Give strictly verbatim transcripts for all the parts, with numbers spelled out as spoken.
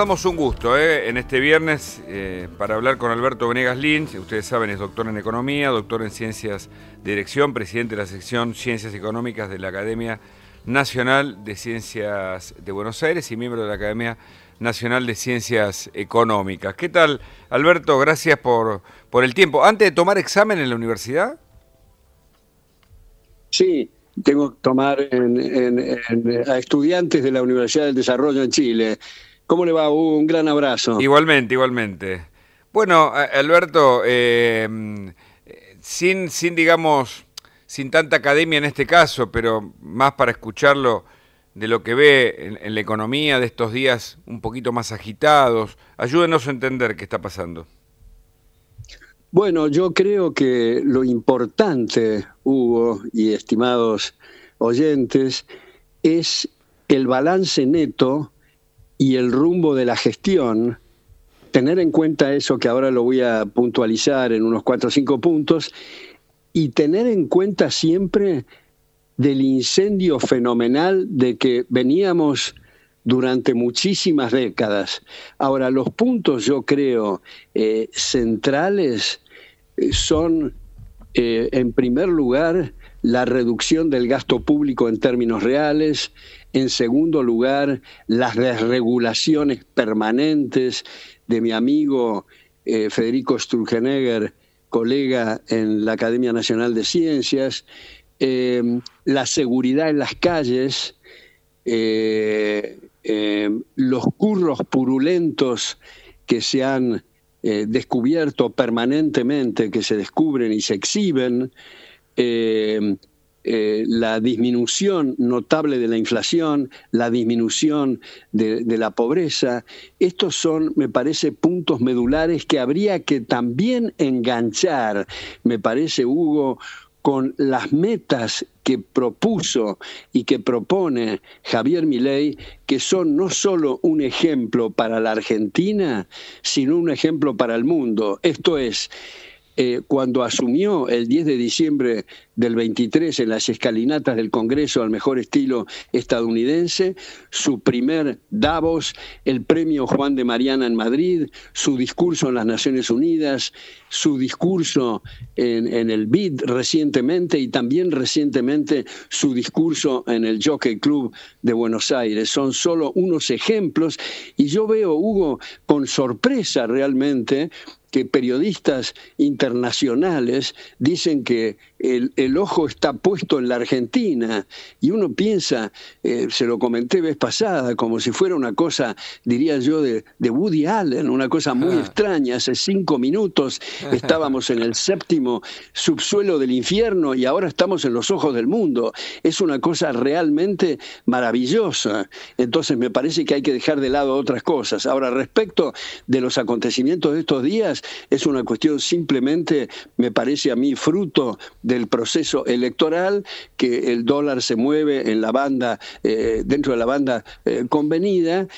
damos un gusto ¿eh? en este viernes eh, para hablar con Alberto Venegas Lynch. Ustedes saben, es doctor en Economía, doctor en Ciencias de Dirección, presidente de la sección Ciencias Económicas de la Academia Nacional de Ciencias de Buenos Aires y miembro de la Academia Nacional de Ciencias Económicas. ¿Qué tal, Alberto? Gracias por, por el tiempo. ¿Antes de tomar examen en la universidad? Sí, tengo que tomar en, en, en, a estudiantes de la Universidad del Desarrollo en Chile. ¿Cómo le va, Hugo? Un gran abrazo. Igualmente, igualmente. Bueno, Alberto, eh, sin, sin, digamos, sin tanta academia en este caso, pero más para escucharlo de lo que ve en, en la economía de estos días un poquito más agitados, ayúdenos a entender qué está pasando. Bueno, yo creo que lo importante, Hugo y estimados oyentes, es el balance neto y el rumbo de la gestión, tener en cuenta eso que ahora lo voy a puntualizar en unos cuatro o cinco puntos, y tener en cuenta siempre del incendio fenomenal de que veníamos durante muchísimas décadas. Ahora, los puntos, yo creo, eh, centrales eh, son, eh, en primer lugar, la reducción del gasto público en términos reales. En segundo lugar, las desregulaciones permanentes de mi amigo eh, Federico Sturzenegger, colega en la Academia Nacional de Ciencias. Eh, la seguridad en las calles, eh, eh, los curros purulentos que se han eh, descubierto permanentemente, que se descubren y se exhiben, eh, eh, la disminución notable de la inflación, la disminución de, de la pobreza. Estos son, me parece, puntos medulares que habría que también enganchar, me parece, Hugo, con las metas que propuso y que propone Javier Milei, que son no solo un ejemplo para la Argentina, sino un ejemplo para el mundo. Esto es, eh, cuando asumió el diez de diciembre del veintitrés en las escalinatas del Congreso al mejor estilo estadounidense, su primer Davos, el premio Juan de Mariana en Madrid, su discurso en las Naciones Unidas, su discurso en, en el B I D recientemente y también recientemente su discurso en el Jockey Club de Buenos Aires. Son solo unos ejemplos y yo veo, Hugo, con sorpresa realmente, que periodistas internacionales dicen que el, el ojo está puesto en la Argentina y uno piensa, eh, se lo comenté vez pasada, como si fuera una cosa, diría yo, de, de Woody Allen, una cosa muy ah. extraña. Hace cinco minutos estábamos en el séptimo subsuelo del infierno y ahora estamos en los ojos del mundo. Es una cosa realmente maravillosa. Entonces me parece que hay que dejar de lado otras cosas. Ahora, respecto de los acontecimientos de estos días, es una cuestión simplemente, me parece a mí, fruto del proceso electoral, que el dólar se mueve en la banda, eh, dentro de la banda eh, convenida,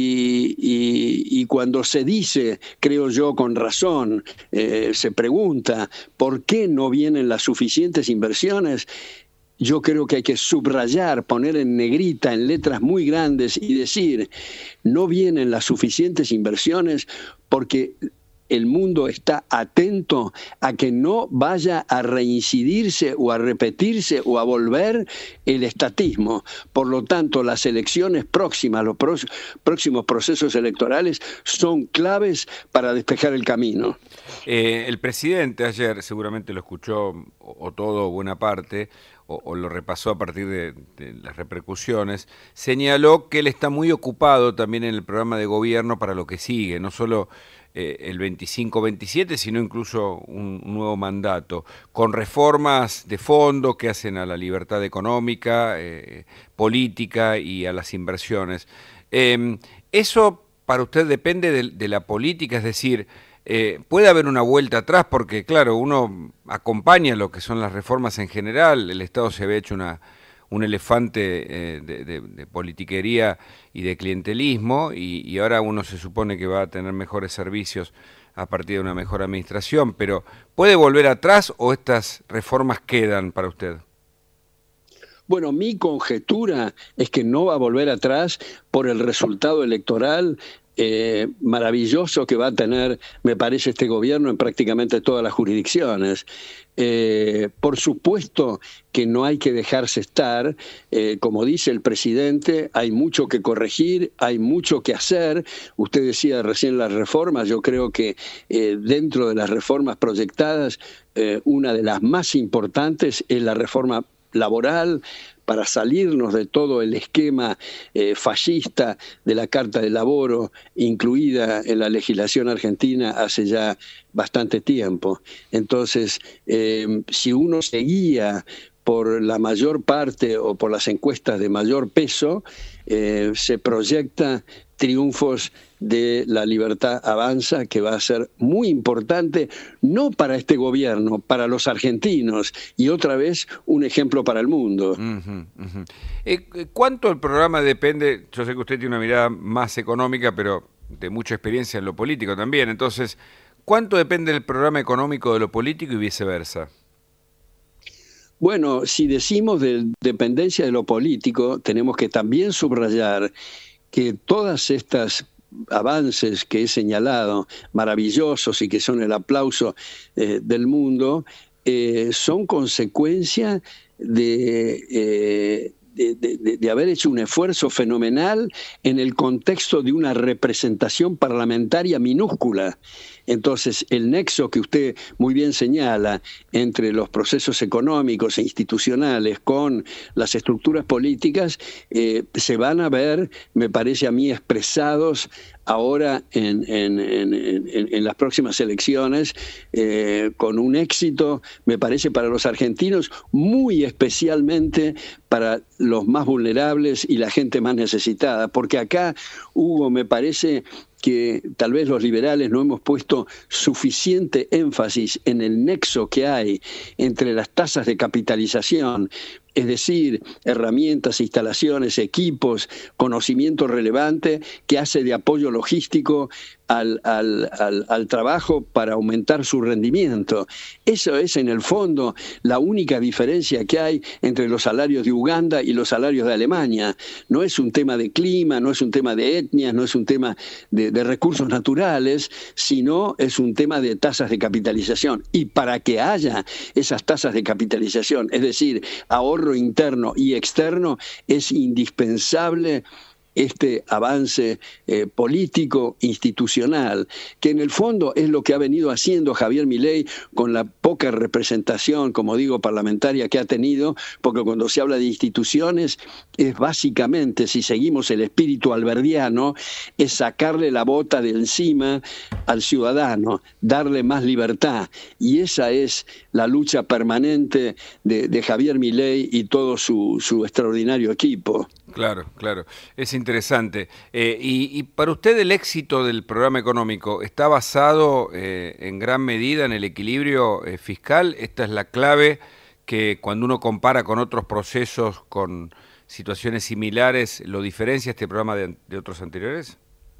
y, y, y cuando se dice, creo yo con razón, eh, se pregunta por qué no vienen las suficientes inversiones. Yo creo que hay que subrayar, poner en negrita, en letras muy grandes y decir, no vienen las suficientes inversiones porque el mundo está atento a que no vaya a reincidirse o a repetirse o a volver el estatismo. Por lo tanto, las elecciones próximas, los próximos procesos electorales son claves para despejar el camino. Eh, el presidente ayer, seguramente lo escuchó, o, o todo o buena parte, o, o lo repasó a partir de, de las repercusiones, señaló que él está muy ocupado también en el programa de gobierno para lo que sigue, no solo Eh, el veinticinco veintisiete, sino incluso un, un nuevo mandato, con reformas de fondo que hacen a la libertad económica, eh, política y a las inversiones. Eh, ¿Eso para usted depende de, de la política? Es decir, eh, ¿puede haber una vuelta atrás? Porque, claro, uno acompaña lo que son las reformas en general. El Estado se había hecho una... un elefante eh, de, de, de politiquería y de clientelismo, y, y ahora uno se supone que va a tener mejores servicios a partir de una mejor administración, pero ¿puede volver atrás o estas reformas quedan para usted? Bueno, mi conjetura es que no va a volver atrás por el resultado electoral eh, maravilloso que va a tener, me parece, este gobierno en prácticamente todas las jurisdicciones. Eh, por supuesto que no hay que dejarse estar, eh, como dice el presidente, hay mucho que corregir, hay mucho que hacer. Usted decía recién las reformas, yo creo que eh, dentro de las reformas proyectadas, eh, una de las más importantes es la reforma laboral, para salirnos de todo el esquema eh, fascista de la Carta del Laboro, incluida en la legislación argentina hace ya bastante tiempo. Entonces, eh, si uno seguía por la mayor parte o por las encuestas de mayor peso, eh, se proyecta triunfos de La Libertad Avanza, que va a ser muy importante, no para este gobierno, para los argentinos, y otra vez un ejemplo para el mundo. Uh-huh, uh-huh. Eh, ¿Cuánto el programa depende? Yo sé que usted tiene una mirada más económica, pero de mucha experiencia en lo político también. Entonces, ¿cuánto depende el programa económico de lo político y viceversa? Bueno, si decimos de dependencia de lo político, tenemos que también subrayar que todas estas avances que he señalado, maravillosos y que son el aplauso eh, del mundo, eh, son consecuencia de, eh, de, de, de haber hecho un esfuerzo fenomenal en el contexto de una representación parlamentaria minúscula. Entonces, el nexo que usted muy bien señala entre los procesos económicos e institucionales con las estructuras políticas eh, se van a ver, me parece a mí, expresados ahora en, en, en, en, en las próximas elecciones eh, con un éxito, me parece, para los argentinos, muy especialmente para los más vulnerables y la gente más necesitada. Porque acá, Hugo, me parece que tal vez los liberales no hemos puesto suficiente énfasis en el nexo que hay entre las tasas de capitalización, es decir, herramientas, instalaciones, equipos, conocimiento relevante que hace de apoyo logístico al, al, al, al trabajo para aumentar su rendimiento. Eso es, en el fondo, la única diferencia que hay entre los salarios de Uganda y los salarios de Alemania. No es un tema de clima, no es un tema de etnias, no es un tema de, de recursos naturales, sino es un tema de tasas de capitalización. Y para que haya esas tasas de capitalización, es decir, ahorro interno y externo, es indispensable este avance eh, político, institucional, que en el fondo es lo que ha venido haciendo Javier Milei con la poca representación, como digo, parlamentaria que ha tenido, porque cuando se habla de instituciones es básicamente, si seguimos el espíritu alberdiano, es sacarle la bota de encima al ciudadano, darle más libertad, y esa es la lucha permanente de, de Javier Milei y todo su, su extraordinario equipo. Claro, claro. Es interesante. Eh, y, y para usted el éxito del programa económico está basado eh, en gran medida en el equilibrio eh, fiscal. Esta es la clave que cuando uno compara con otros procesos, con situaciones similares, ¿lo diferencia este programa de, de otros anteriores?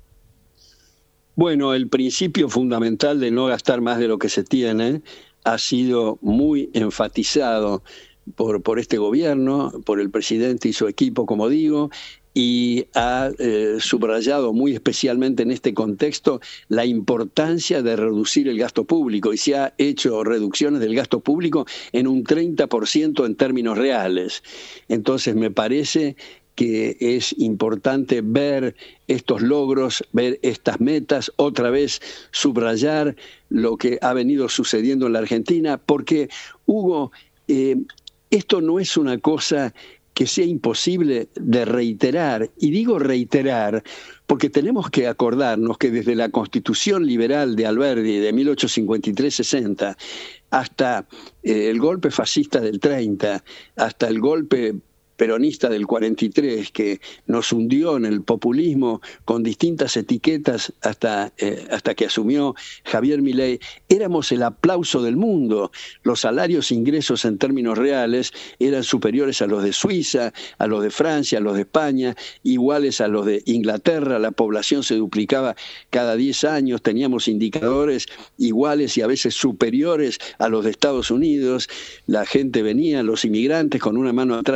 Bueno, el principio fundamental de no gastar más de lo que se tiene ha sido muy enfatizado Por, por este gobierno, por el presidente y su equipo, como digo, y ha eh, subrayado muy especialmente en este contexto la importancia de reducir el gasto público, y se ha hecho reducciones del gasto público en un treinta por ciento en términos reales. Entonces me parece que es importante ver estos logros, ver estas metas, otra vez subrayar lo que ha venido sucediendo en la Argentina, porque, Hugo, eh, esto no es una cosa que sea imposible de reiterar, y digo reiterar porque tenemos que acordarnos que desde la Constitución Liberal de Alberdi de mil ochocientos cincuenta y tres sesenta hasta eh, el golpe fascista del treinta, hasta el golpe peronista del cuarenta y tres, que nos hundió en el populismo con distintas etiquetas hasta, eh, hasta que asumió Javier Milei, éramos el aplauso del mundo. Los salarios e ingresos en términos reales eran superiores a los de Suiza, a los de Francia, a los de España, iguales a los de Inglaterra. La población se duplicaba cada diez años, teníamos indicadores iguales y a veces superiores a los de Estados Unidos. La gente venía, los inmigrantes, con una mano atrás y otra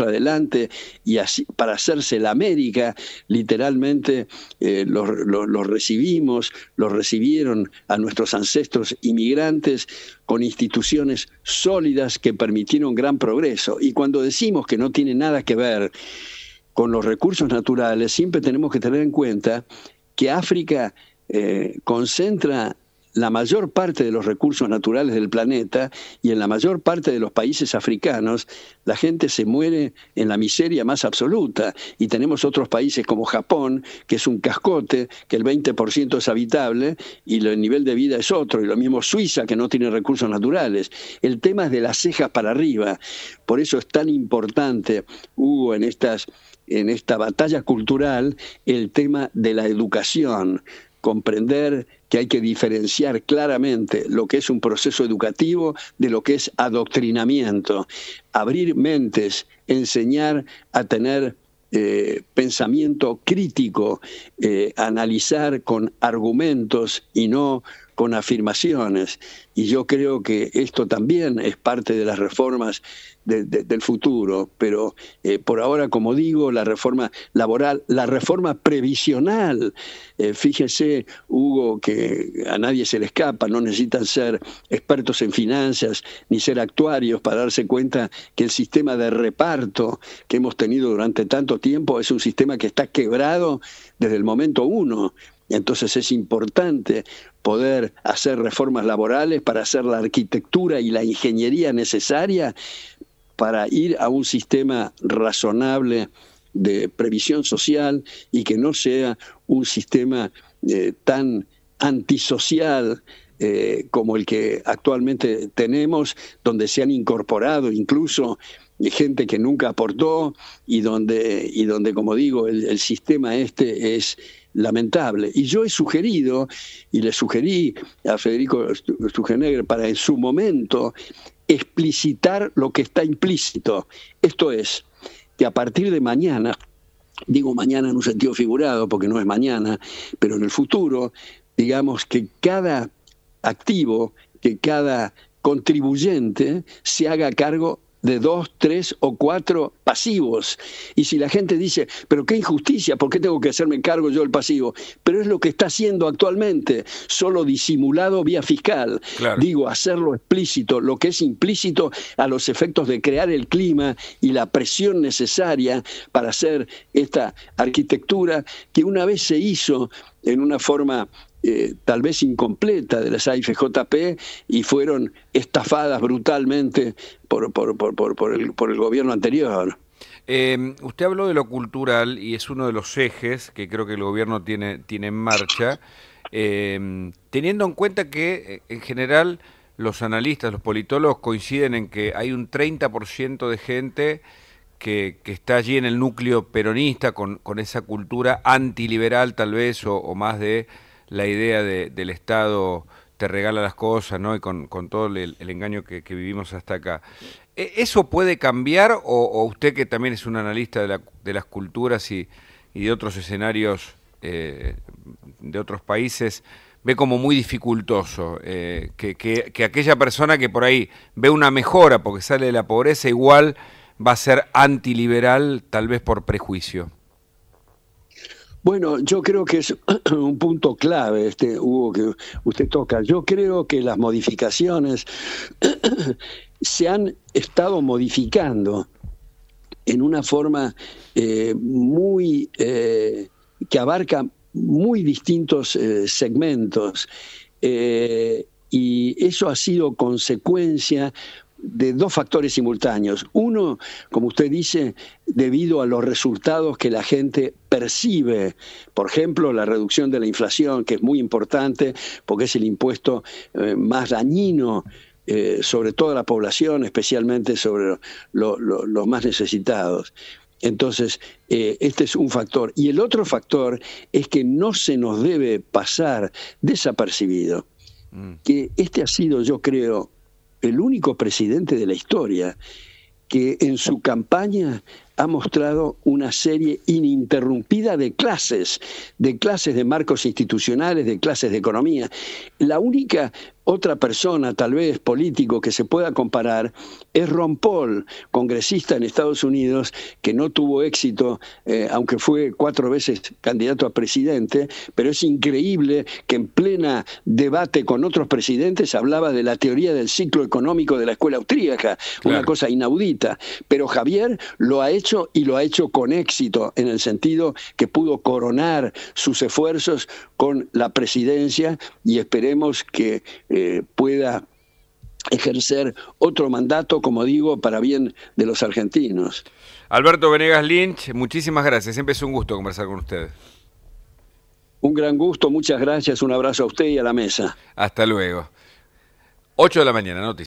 recontra adelante y así, para hacerse la América, literalmente eh, los, los, los recibimos, los recibieron a nuestros ancestros inmigrantes con instituciones sólidas que permitieron gran progreso. Y cuando decimos que no tiene nada que ver con los recursos naturales, siempre tenemos que tener en cuenta que África eh, concentra la mayor parte de los recursos naturales del planeta, y en la mayor parte de los países africanos la gente se muere en la miseria más absoluta, y tenemos otros países como Japón, que es un cascote, que el veinte por ciento es habitable y el nivel de vida es otro, y lo mismo Suiza, que no tiene recursos naturales. El tema es de las cejas para arriba. Por eso es tan importante, Hugo, en estas en esta batalla cultural, el tema de la educación, comprender que hay que diferenciar claramente lo que es un proceso educativo de lo que es adoctrinamiento, abrir mentes, enseñar a tener eh, pensamiento crítico, eh, analizar con argumentos y no con afirmaciones. Y yo creo que esto también es parte de las reformas de, de, del futuro, pero eh, por ahora, como digo, la reforma laboral, la reforma previsional, eh, fíjese, Hugo, que a nadie se le escapa, no necesitan ser expertos en finanzas ni ser actuarios para darse cuenta que el sistema de reparto que hemos tenido durante tanto tiempo es un sistema que está quebrado desde el momento uno. Entonces es importante poder hacer reformas laborales para hacer la arquitectura y la ingeniería necesaria para ir a un sistema razonable de previsión social y que no sea un sistema eh, tan antisocial eh, como el que actualmente tenemos, donde se han incorporado incluso gente que nunca aportó y donde, y donde como digo, el, el sistema este es lamentable. Y yo he sugerido, y le sugerí a Federico Sturzenegger para en su momento explicitar lo que está implícito. Esto es, que a partir de mañana, digo mañana en un sentido figurado porque no es mañana, pero en el futuro, digamos que cada activo, que cada contribuyente se haga cargo de dos, tres o cuatro pasivos. Y si la gente dice, pero qué injusticia, ¿por qué tengo que hacerme cargo yo del pasivo? Pero es lo que está haciendo actualmente, solo disimulado vía fiscal. Claro. Digo, hacerlo explícito, lo que es implícito a los efectos de crear el clima y la presión necesaria para hacer esta arquitectura que una vez se hizo en una forma Eh, tal vez incompleta de las A F J P y fueron estafadas brutalmente por, por, por, por, por, el, por el gobierno anterior. Eh, usted habló de lo cultural y es uno de los ejes que creo que el gobierno tiene, tiene en marcha, eh, teniendo en cuenta que en general los analistas, los politólogos coinciden en que hay un treinta por ciento de gente que, que está allí en el núcleo peronista con, con esa cultura antiliberal tal vez o, o más de la idea de, del Estado te regala las cosas, ¿no? Y con, con todo el, el engaño que, que vivimos hasta acá. ¿Eso puede cambiar o, o usted, que también es un analista de, la, de las culturas y, y de otros escenarios eh, de otros países, ve como muy dificultoso eh, que, que, que aquella persona que por ahí ve una mejora porque sale de la pobreza igual va a ser antiliberal tal vez por prejuicio? Bueno, yo creo que es un punto clave, este Hugo, que usted toca. Yo creo que las modificaciones se han estado modificando en una forma eh, muy eh, que abarca muy distintos eh, segmentos, eh, y eso ha sido consecuencia de dos factores simultáneos. Uno, como usted dice, debido a los resultados que la gente percibe. Por ejemplo, la reducción de la inflación, que es muy importante porque es el impuesto eh, más dañino eh, sobre toda la población, especialmente sobre lo, lo, los más necesitados. Entonces, eh, este es un factor. Y el otro factor es que no se nos debe pasar desapercibido mm. que este ha sido, yo creo, el único presidente de la historia que en su campaña ha mostrado una serie ininterrumpida de clases, de clases de marcos institucionales, de clases de economía. La única otra persona, tal vez político, que se pueda comparar es Ron Paul, congresista en Estados Unidos, que no tuvo éxito, eh, aunque fue cuatro veces candidato a presidente, pero es increíble que en plena debate con otros presidentes hablaba de la teoría del ciclo económico de la escuela austríaca, Claro. una cosa inaudita. Pero Javier lo ha hecho y lo ha hecho con éxito, en el sentido que pudo coronar sus esfuerzos con la presidencia, y esperemos que eh, pueda ejercer otro mandato, como digo, para bien de los argentinos. Alberto Venegas Lynch, muchísimas gracias. Siempre es un gusto conversar con usted. Un gran gusto, muchas gracias, un abrazo a usted y a la mesa. Hasta luego. ocho de la mañana, noticias.